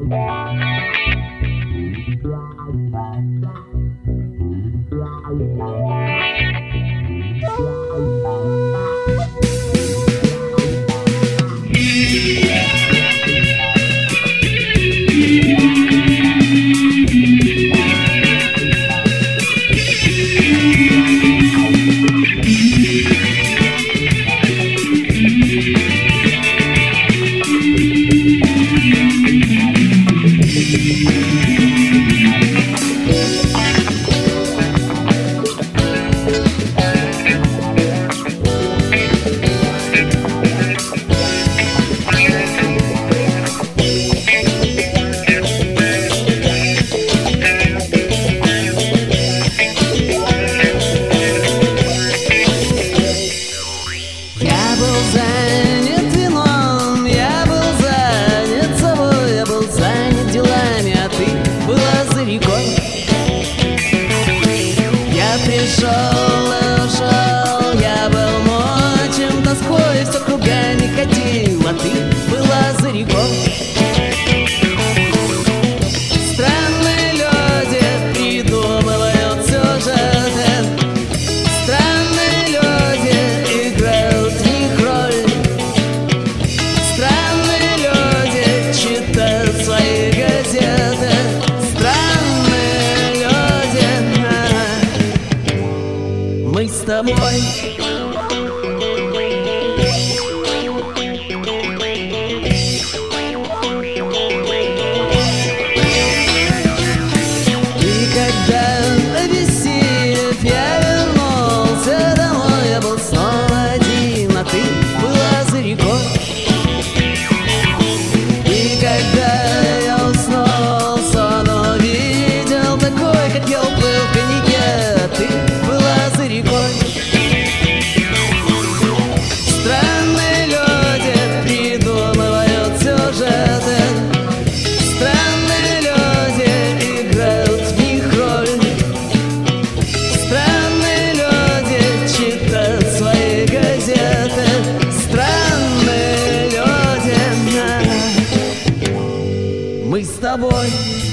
Пришел и ушел, я был мучим тоской, все кругами ходил, а ты была за рекой. Странные люди придумывают сюжеты, странные люди играют в них роль, странные люди читают свои газеты, странные люди. Мы с тобой. И когда обессилев я вернулся домой, я был снова один, а ты была за рекой. И когда я уснул, сон увидел такой, как я уплыл в коньяке, а ты была за рекой. Странные люди придумывают сюжеты, странные люди играют в них роль, странные люди читают свои газеты, странные люди. Мы с тобой.